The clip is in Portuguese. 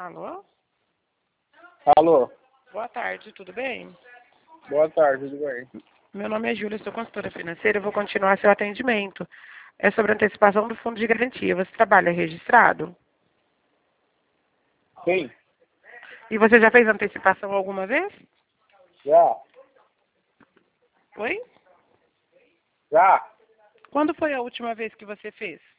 Alô? Alô? Boa tarde, tudo bem? Boa tarde, tudo bem? Meu nome é Júlia, sou consultora financeira, eu vou continuar seu atendimento. É sobre a antecipação do fundo de garantia. Você trabalha registrado? Sim, E você já fez antecipação alguma vez? já, Oi? já. Quando foi a última vez que você fez?